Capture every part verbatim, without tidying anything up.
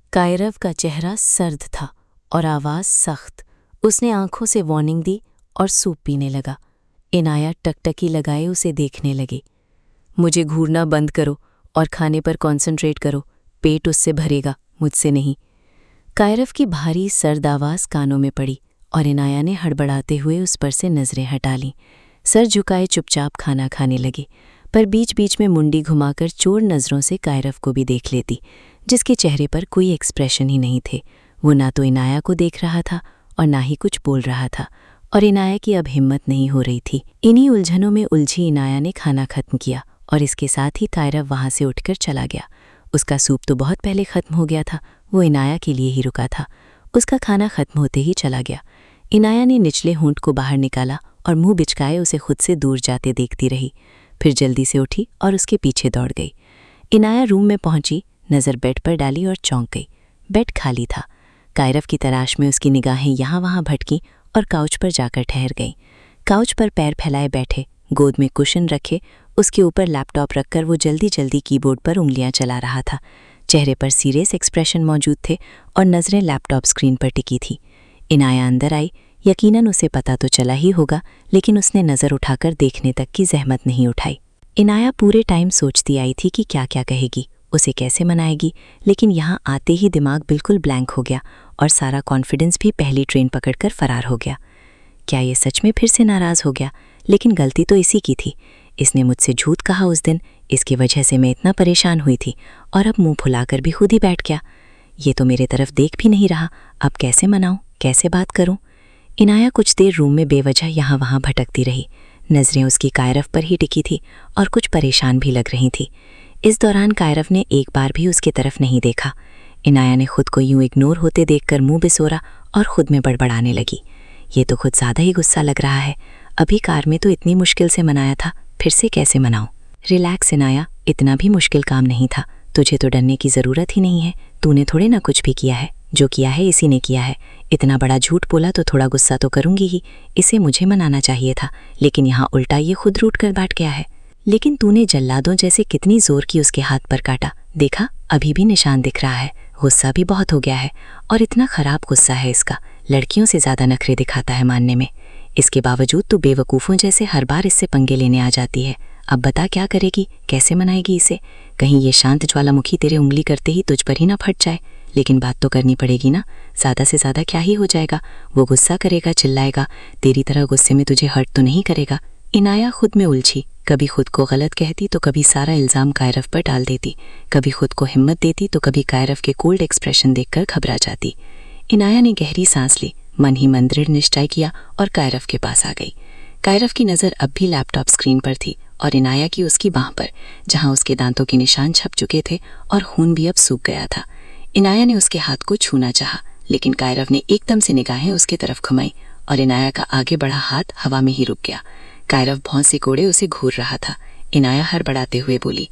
कायरव का चेहरा सर्द था और आवाज़ सख्त। उसने आंखों से वार्निंग दी और सूप पीने लगा। इनाया टकटकी लगाए उसे देखने लगी। मुझे घूरना बंद करो और खाने पर कॉन्सेंट्रेट करो, पेट उससे भरेगा, मुझसे नहीं। कायरव की भारी सर्द आवाज़ कानों में पड़ी और इनाया ने हड़बड़ाते हुए उस पर से नज़रें हटा लीं। सर झुकाए चुपचाप खाना खाने लगी, पर बीच बीच में मुंडी घुमाकर चोर नज़रों से कायरव को भी देख लेती, जिसके चेहरे पर कोई एक्सप्रेशन ही नहीं थे। वो ना तो इनाया को देख रहा था और ना ही कुछ बोल रहा था, और इनाया की अब हिम्मत नहीं हो रही थी। इन्हीं उलझनों में उलझी इनाया ने खाना खत्म किया और इसके साथ ही कायरव वहाँ से उठकर चला गया। उसका सूप तो बहुत पहले ख़त्म हो गया था, वो इनाया के लिए ही रुका था। उसका खाना ख़त्म होते ही चला गया। इनाया ने निचले होंठ को बाहर निकाला और मुंह बिचकाए उसे खुद से दूर जाते देखती रही। फिर जल्दी से उठी और उसके पीछे दौड़ गई। इनाया रूम में पहुंची, नज़र बेड पर डाली और चौंक गई। बेड खाली था। कायरव की तलाश में उसकी निगाहें यहाँ वहाँ भटकीं और काउच पर जाकर ठहर गईं। काउच पर पैर फैलाए बैठे, गोद में कुशन रखे, उसके ऊपर लैपटॉप रखकर वो जल्दी जल्दी कीबोर्ड पर उंगलियां चला रहा था। चेहरे पर सीरियस एक्सप्रेशन मौजूद थे और नज़रें लैपटॉप स्क्रीन पर टिकी थी। इनाया अंदर आई। यकीनन उसे पता तो चला ही होगा, लेकिन उसने नज़र उठाकर देखने तक की जहमत नहीं उठाई। इनाया पूरे टाइम सोचती आई थी कि क्या क्या कहेगी, उसे कैसे मनाएगी, लेकिन यहाँ आते ही दिमाग बिल्कुल ब्लैंक हो गया और सारा कॉन्फिडेंस भी पहली ट्रेन पकड़कर फरार हो गया। क्या ये सच में फिर से नाराज़ हो गया? लेकिन गलती तो इसी की थी। इसने मुझसे झूठ कहा उस दिन, इसकी वजह से मैं इतना परेशान हुई थी, और अब मुंह फुलाकर भी खुद ही बैठ गया। ये तो मेरे तरफ देख भी नहीं रहा, अब कैसे मनाऊं, कैसे बात करूं? इनाया कुछ देर रूम में बेवजह यहाँ वहाँ भटकती रही। नज़रें उसकी कायरव पर ही टिकी थी और कुछ परेशान भी लग रही थी। इस दौरान कायरव ने एक बार भी उसकी तरफ नहीं देखा। इनाया ने खुद को यूं इग्नोर होते देखकर मुंह बिसोरा और खुद में बड़बड़ाने लगी। ये तो खुद ज़्यादा ही गुस्सा लग रहा है। अभी कार में तो इतनी मुश्किल से मनाया था, फिर से कैसे मनाऊं? रिलैक्स इनाया, इतना भी मुश्किल काम नहीं था। तुझे तो डरने की ज़रूरत ही नहीं है। तूने थोड़े ना कुछ भी किया है, जो किया है इसी ने किया है। इतना बड़ा झूठ बोला तो थोड़ा गुस्सा तो करूंगी ही। इसे मुझे मनाना चाहिए था, लेकिन यहाँ उल्टा ये खुद रूठ कर बैठ गया है। लेकिन तूने जल्लादों जैसे कितनी जोर की उसके हाथ पर काटा, देखा अभी भी निशान दिख रहा है। गुस्सा भी बहुत हो गया है, और इतना खराब गुस्सा है इसका, लड़कियों से ज़्यादा नखरे दिखाता है मानने में। इसके बावजूद तू बेवकूफ़ों जैसे हर बार इससे पंगे लेने आ जाती है। अब बता क्या करेगी, कैसे मनाएगी इसे? कहीं ये शांत ज्वालामुखी तेरे उंगली करते ही तुझ पर ही ना फट जाए। लेकिन बात तो करनी पड़ेगी ना, ज़्यादा से ज़्यादा क्या ही हो जाएगा। वो गुस्सा करेगा, चिल्लाएगा, तेरी तरह गुस्से में तुझे हर्ट तो नहीं करेगा। इनाया खुद में उलझी, कभी खुद को गलत कहती तो कभी सारा इल्ज़ाम कायरव पर डाल देती, कभी खुद को हिम्मत देती तो कभी कायरव के कोल्ड एक्सप्रेशन देखकर घबरा जाती। इनाया ने गहरी सांस ली, मन ही मन दृढ़ निश्चय किया और कायरव के पास आ गई। कायरव की नज़र अब भी लैपटॉप स्क्रीन पर थी और इनाया की उसकी बाह पर, जहां उसके दांतों के निशान छप चुके थे और खून भी अब सूख गया था। इनाया ने उसके हाथ को छूना चाहा, लेकिन कायरव ने एकदम से निगाहें उसके तरफ घुमाई और इनाया का आगे बढ़ा हाथ हवा में ही रुक गया। कायरव भौं से कोड़े उसे घूर रहा था। इनाया हड़बड़ाते हुए बोली,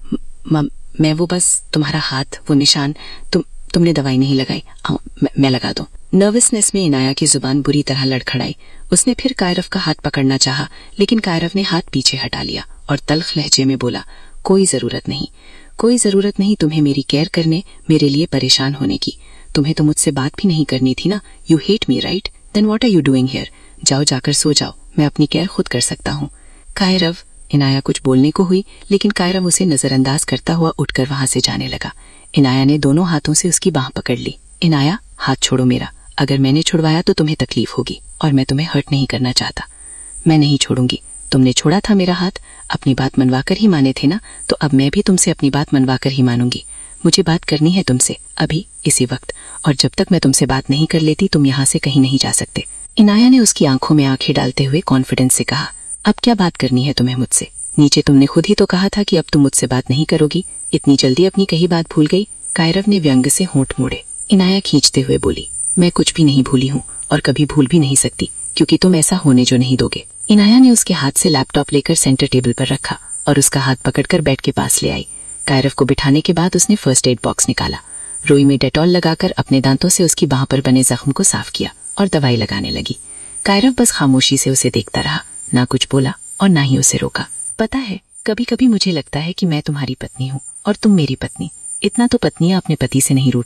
मम मैं वो बस तुम्हारा हाथ, वो निशान, तुम तुमने दवाई नहीं लगाई, आओ मैं, मैं लगा दूं। नर्वसनेस में इनाया की जुबान बुरी तरह लड़खड़ाई। उसने फिर कायरव का हाथ पकड़ना चाहा, लेकिन कायरव ने हाथ पीछे हटा लिया और तल्ख लहजे में बोला, कोई जरूरत नहीं, कोई जरूरत नहीं तुम्हें मेरी केयर करने, मेरे लिए परेशान होने की। तुम्हें तो मुझसे बात भी नहीं करनी थी ना। You hate me right? Then what are you doing here? जाओ जाकर सो जाओ, मैं अपनी केयर खुद कर सकता हूँ। कायरव, इनाया कुछ बोलने को हुई, लेकिन कायरव उसे नजरअंदाज करता हुआ उठकर वहां से जाने लगा। इनाया ने दोनों हाथों से उसकी बाह पकड़ ली। इनाया, हाथ छोड़ो मेरा। अगर मैंने छुड़वाया तो तुम्हें तकलीफ होगी और मैं तुम्हें हर्ट नहीं करना चाहता। मैं नहीं छोड़ूंगी। तुमने छोड़ा था मेरा हाथ, अपनी बात मनवाकर ही माने थे ना, तो अब मैं भी तुमसे अपनी बात मनवाकर ही मानूंगी। मुझे बात करनी है तुमसे, अभी, इसी वक्त, और जब तक मैं तुमसे बात नहीं कर लेती तुम यहाँ से कहीं नहीं जा सकते। इनाया ने उसकी आंखों में आंखें डालते हुए कॉन्फिडेंस से कहा, अब क्या बात करनी है तुम्हें मुझसे? नीचे तुमने खुद ही तो कहा था कि अब तुम मुझसे बात नहीं करोगी। इतनी जल्दी अपनी कही बात भूल गई? कायरव ने व्यंग से होंठ मोड़े। इनाया खींचते हुए बोली, मैं कुछ भी नहीं भूली हूँ और कभी भूल भी नहीं सकती, क्योंकि तुम ऐसा होने जो नहीं दोगे। इनाया ने उसके हाथ से लैपटॉप लेकर सेंटर टेबल पर रखा और उसका हाथ पकड़कर बेड के पास ले आई। कायरव को बिठाने के बाद उसने फर्स्ट एड बॉक्स निकाला, रोई में डेटॉल लगाकर अपने दांतों से उसकी बाह पर बने जख्म को साफ किया और दवाई लगाने लगी। कायरव बस खामोशी से उसे देखता रहा, ना कुछ बोला और ना ही उसे रोका। पता है, कभी कभी मुझे लगता है कि मैं तुम्हारी पत्नी हूँ और तुम मेरी पत्नी। इतना तो पत्नियां अपने पति से नहीं रूठती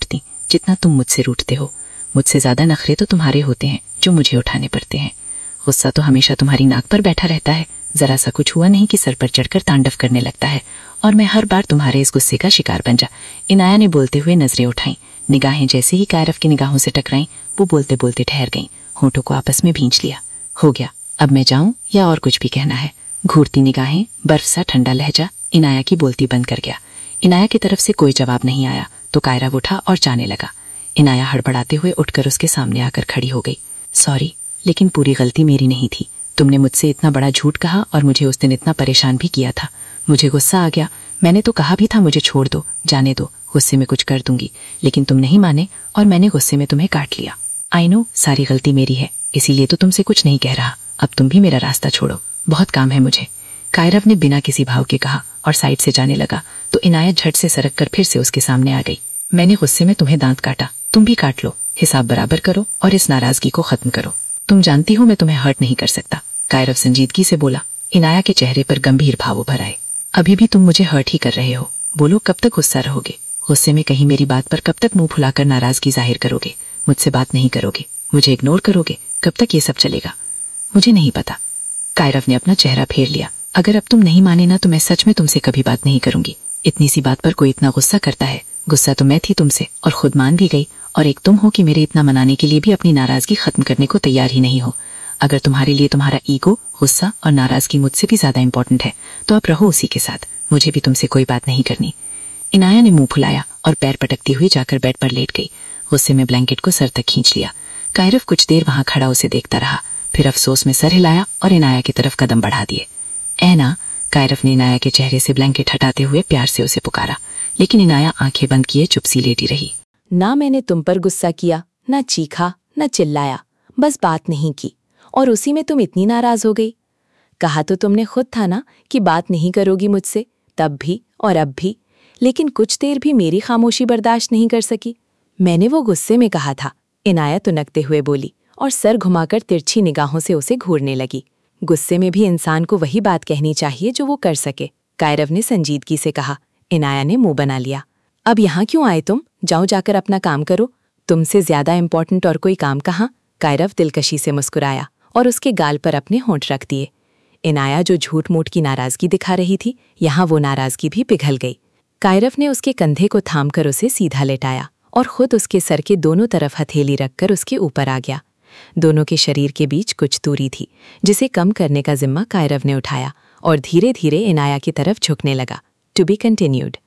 जितना तुम मुझसे रूठते हो। मुझसे ज्यादा नखरे तो तुम्हारे होते हैं जो मुझे उठाने पड़ते हैं। गुस्सा तो हमेशा तुम्हारी नाक पर बैठा रहता है, जरा सा कुछ हुआ नहीं कि सर पर चढ़कर तांडव करने लगता है, और मैं हर बार तुम्हारे इस गुस्से का शिकार बन जा। इनाया ने बोलते हुए नजरें उठाई। निगाहें जैसे ही कायरव की निगाहों से टकराईं, वो बोलते बोलते ठहर गईं, होठों को आपस में भींच लिया। हो गया, अब मैं जाऊं या और कुछ भी कहना है? घूरती निगाहें, बर्फ सा ठंडा लहजा इनाया की बोलती बंद कर गया। इनाया की तरफ से कोई जवाब नहीं आया तो कायरव उठा और जाने लगा। इनाया हड़बड़ाते हुए उठकर उसके सामने आकर खड़ी हो गई। सॉरी, लेकिन पूरी गलती मेरी नहीं थी। तुमने मुझसे इतना बड़ा झूठ कहा और मुझे उस दिन इतना परेशान भी किया था। मुझे गुस्सा आ गया। मैंने तो कहा भी था मुझे छोड़ दो, जाने दो, गुस्से में कुछ कर दूंगी, लेकिन तुम नहीं माने और मैंने गुस्से में तुम्हें काट लिया। आई नो, सारी गलती मेरी है, इसीलिए तो तुमसे कुछ नहीं कह रहा। अब तुम भी मेरा रास्ता छोड़ो, बहुत काम है मुझे। कायरव ने बिना किसी भाव के कहा और साइड से जाने लगा तो इनाया झट से सरक कर फिर से उसके सामने आ गई। मैंने गुस्से में तुम्हें दांत काटा, तुम भी काट लो, हिसाब बराबर करो और इस नाराजगी को खत्म करो। तुम जानती हो मैं तुम्हें हर्ट नहीं कर सकता, कायरव संजीदगी से बोला। इनाया के चेहरे पर गंभीर भाव उभर आए। अभी भी तुम मुझे हर्ट ही कर रहे हो। बोलो, कब तक गुस्सा रहोगे? गुस्से में कहीं मेरी बात पर कब तक मुंह फुलाकर नाराजगी जाहिर करोगे? मुझसे बात नहीं करोगे, मुझे इग्नोर करोगे? कब तक ये सब चलेगा? मुझे नहीं पता। कायरव ने अपना चेहरा फेर लिया। अगर अब तुम नहीं माने ना तो मैं सच में तुमसे कभी बात नहीं करूंगी। इतनी सी बात पर कोई इतना गुस्सा करता है? गुस्सा तो मैं थी तुमसे और खुद मान भी गई, और एक तुम हो कि मेरे इतना मनाने के लिए भी अपनी नाराजगी खत्म करने को तैयार ही नहीं हो। अगर तुम्हारे लिए तुम्हारा ईगो, गुस्सा और नाराजगी मुझसे भी ज्यादा इंपॉर्टेंट है तो अब रहो उसी के साथ, मुझे भी तुमसे कोई बात नहीं करनी। इनाया ने मुंह फुलाया और पैर पटकती हुई जाकर बेड पर लेट गई। गुस्से में ब्लैंकेट को सर तक खींच लिया। कायरव कुछ देर वहां खड़ा उसे देखता रहा, फिर अफसोस में सर हिलाया और इनाया की तरफ कदम बढ़ा दिए। ऐना, कायरव ने इनाया के चेहरे से ब्लैंकेट हटाते हुए प्यार से उसे पुकारा, लेकिन इनाया आंखें बंद किए चुप सी लेटी रही। ना मैंने तुम पर गुस्सा किया, ना चीखा, ना चिल्लाया, बस बात नहीं की, और उसी में तुम इतनी नाराज हो गई। कहा तो तुमने खुद था ना कि बात नहीं करोगी मुझसे, तब भी और अब भी, लेकिन कुछ देर भी मेरी खामोशी बर्दाश्त नहीं कर सकी। मैंने वो गुस्से में कहा था, इनाया तुनकते हुए बोली और सर घुमाकर तिरछी निगाहों से उसे घूरने लगी। गुस्से में भी इंसान को वही बात कहनी चाहिए जो वो कर सके, कायरव ने संजीदगी से कहा। इनाया ने मुंह बना लिया। अब यहाँ क्यों आए तुम? जाओ जाकर अपना काम करो, तुमसे ज्यादा इंपॉर्टेंट और कोई काम कहाँ? कायरव दिलकशी से मुस्कुराया और उसके गाल पर अपने होंठ रख दिए। इनाया जो झूठ मूठ की नाराजगी दिखा रही थी, यहाँ वो नाराजगी भी पिघल गई। कायरव ने उसके कंधे को थामकर उसे सीधा लेटाया और खुद उसके सर के दोनों तरफ हथेली रखकर उसके ऊपर आ गया। दोनों के शरीर के बीच कुछ दूरी थी, जिसे कम करने का जिम्मा कायरव ने उठाया और धीरे धीरे इनाया की तरफ झुकने लगा। To be continued.